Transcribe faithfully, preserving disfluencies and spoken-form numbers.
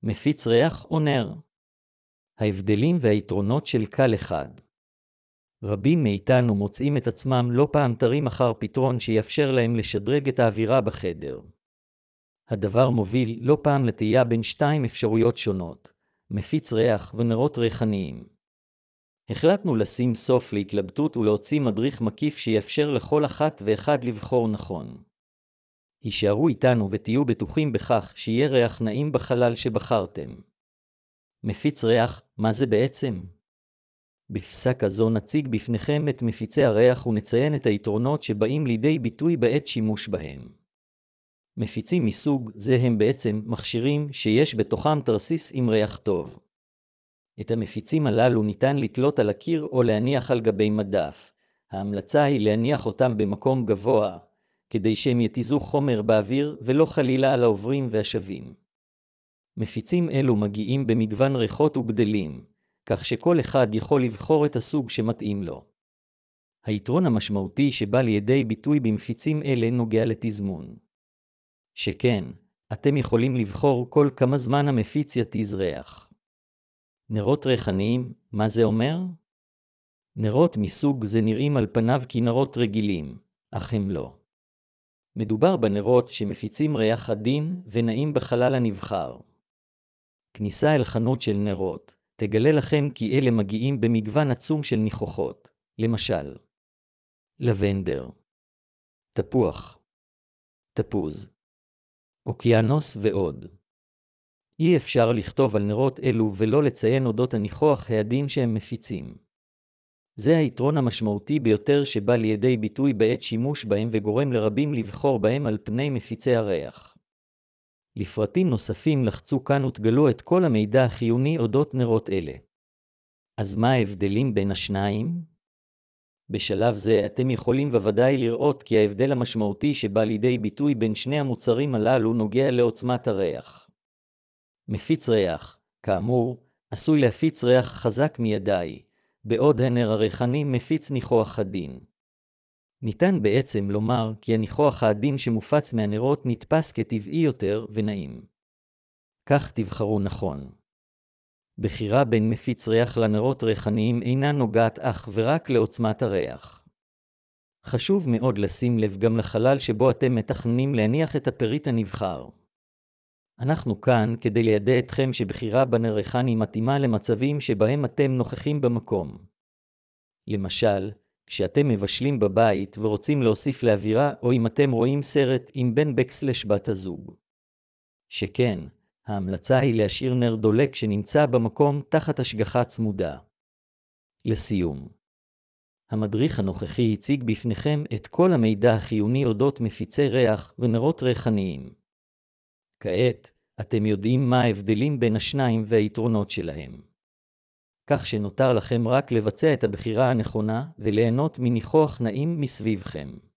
מפיץ ריח או נר. ההבדלים והיתרונות של קל אחד. רבים מאיתנו מוצאים את עצמם לא פעם תרים אחר פתרון שיאפשר להם לשדרג את האווירה בחדר. הדבר מוביל לא פעם לתהייה בין שתיים אפשרויות שונות, מפיץ ריח ונרות ריחניים. החלטנו לשים סוף להתלבטות ולהוציא מדריך מקיף שיאפשר לכל אחת ואחד לבחור נכון. הישארו איתנו ותהיו בטוחים בכך שיהיה ריח נעים בחלל שבחרתם. מפיץ ריח, מה זה בעצם? בפסק הזו נציג בפניכם את מפיצי הריח ונציין את היתרונות שבאים לידי ביטוי בעת שימוש בהם. מפיצים מסוג זה הם בעצם מכשירים שיש בתוכם תרסיס עם ריח טוב. את המפיצים הללו ניתן לתלות על הקיר או להניח על גבי מדף. ההמלצה היא להניח אותם במקום גבוה, כדי שהם יתיזו חומר באוויר ולא חלילה על העוברים והשבים. מפיצים אלו מגיעים במגוון ריחות וגדלים, כך שכל אחד יכול לבחור את הסוג שמתאים לו. היתרון המשמעותי שבא לידי ביטוי במפיצים אלה נוגע לתזמון. שכן, אתם יכולים לבחור כל כמה זמן המפיץ יתיז ריח. נרות ריחניים, מה זה אומר? נרות מסוג זה נראים על פניו כנרות רגילים, אך הם לא. מדובר בנרות שמפיצים ריח עדין ונעים בחלל הנבחר. כניסה אל חנות של נרות תגלה לכם כי אלה מגיעים במגוון עצום של ניחוחות, למשל לבנדר, תפוח, תפוז, אוקיינוס ועוד. אי אפשר לכתוב על נרות אלו ולא לציין אודות הניחוח העדין שהם מפיצים. זה היתרון המשמעותי ביותר שבא לידי ביטוי בעת שימוש בהם וגורם לרבים לבחור בהם על פני מפיצי הריח. לפרטים נוספים לחצו כאן ותגלו את כל המידע החיוני אודות נרות אלה. אז מה ההבדלים בין השניים? בשלב זה אתם יכולים בוודאי לראות כי ההבדל המשמעותי שבא לידי ביטוי בין שני המוצרים הללו נוגע לעוצמת הריח. מפיץ ריח, כאמור, עשוי להפיץ ריח חזק מידי, בעוד הנר הריחני מפיץ ניחוח עדין. ניתן בעצם לומר כי הניחוח העדין שמופץ מהנרות נתפס כטבעי יותר ונעים. כך תבחרו נכון. בחירה בין מפיץ ריח לנרות ריחניים אינה נוגעת אך ורק לעוצמת הריח. חשוב מאוד לשים לב גם לחלל שבו אתם מתכננים להניח את הפריט הנבחר. אנחנו כאן כדי לידע אתכם שבחירה בנר ריחני מתאימה למצבים שבהם אתם נוכחים במקום. למשל, כשאתם מבשלים בבית ורוצים להוסיף לאווירה, או אם אתם רואים סרט עם בן בקסלש בת הזוג. שכן, ההמלצה היא להשאיר נר דולק שנמצא במקום תחת השגחה צמודה. לסיום, המדריך הנוכחי הציג בפניכם את כל המידע החיוני אודות מפיצי ריח ונרות ריחניים. כעת, אתם יודעים מה ההבדלים בין השניים והיתרונות שלהם. כך שנותר לכם רק לבצע את הבחירה הנכונה וליהנות מניחוח נעים מסביבכם.